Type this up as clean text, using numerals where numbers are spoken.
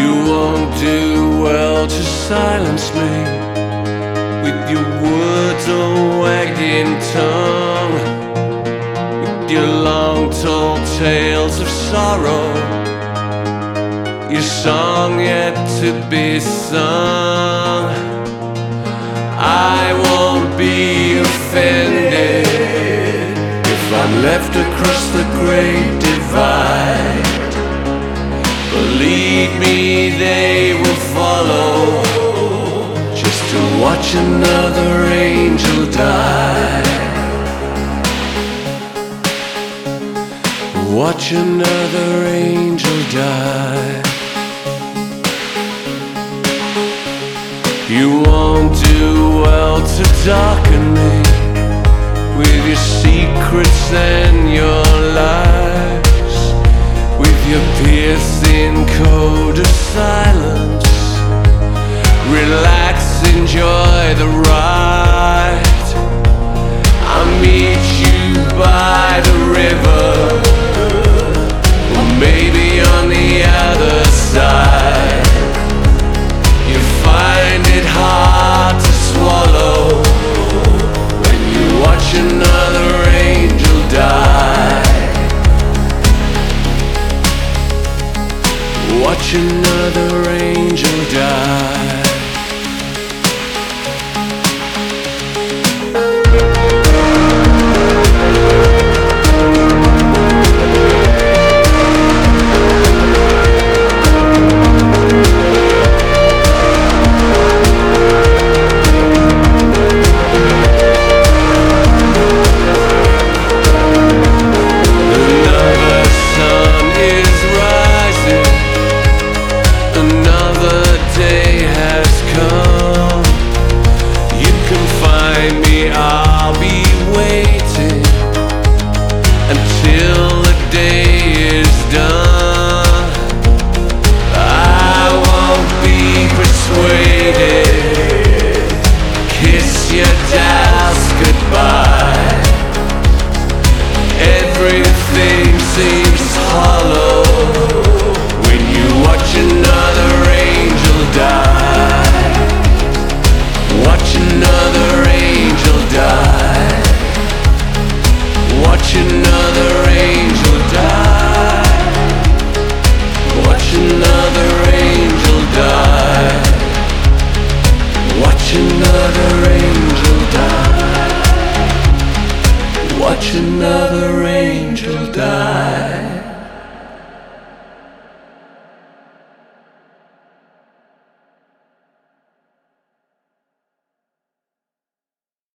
You won't do well to silence me with your words or wagging tongue, with your long told tales of sorrow, your song yet to be sung. I won't be offended if I'm left across the great divide. Believe me, they will follow, just to watch another angel die. Watch another angel die. You won't do well to darken me with your secrets and your lies, with your piercing code of silence. Relax, enjoy the ride. I'll meet you by the river, or maybe on the other side. You find it hard to swallow when you watch another angel die. Watch another angel die. I'll be waiting until the day is done. I won't be persuaded. Kiss your doubts goodbye. Everything seems hollow when you watch another angel die. Watch another angel die. Watch another angel die. Watch another angel die. Watch another angel die. Watch another angel die.